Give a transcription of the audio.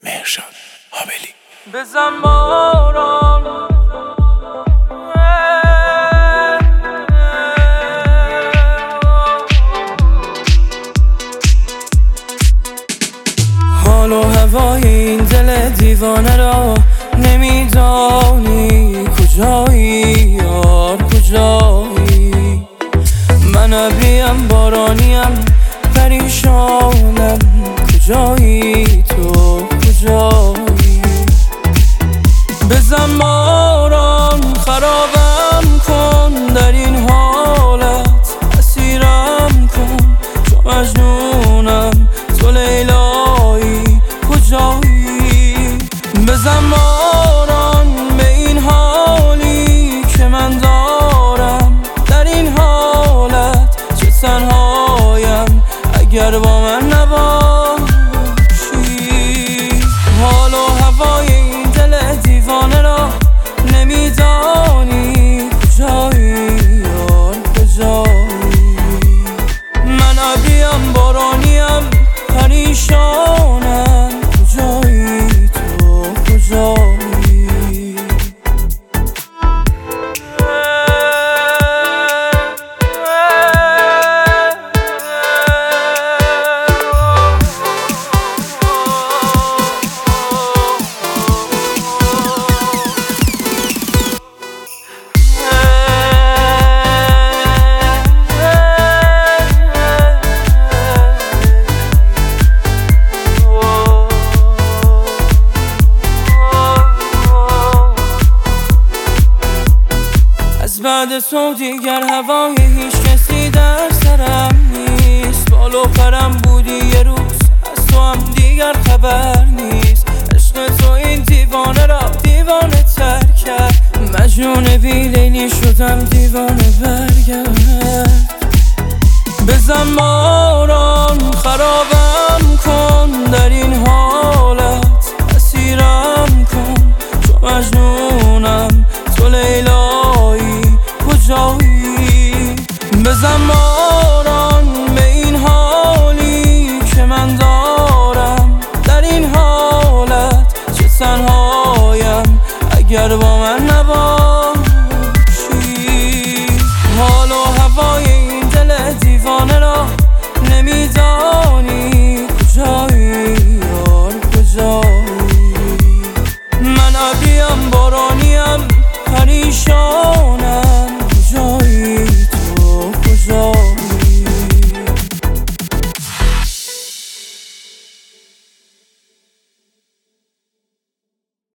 مهرشاد حابلی. بزن باران حال و هوای این دل دیوانه را نمیدانی کجایی یار کجایی. من ابریم بارانیم پریشانم کجایی تو کجایی. بزن باران خرابم کن در این حالت اسیرم کن چو مجنونم تو لیلایی کجایی. بزن باران به این حالی که من دارم در این حالت چه تنهایم اگر با من نباشی. حال و هوای این دل دیوانه را نمیدانی کجایی یار کجایی. من ابریم بارانیم پریشانم کجایی تو کجایی. بعد تو دیگر هوای هیچ کسی در سرم نیست. بال و پرم بودی یه روز از تو هم دیگر خبر نیست. عشق تو این دیوانه را دیوانه تر کرد. مجنون بی لیلی شدم دیوانه برگرد. بزن باران خرابم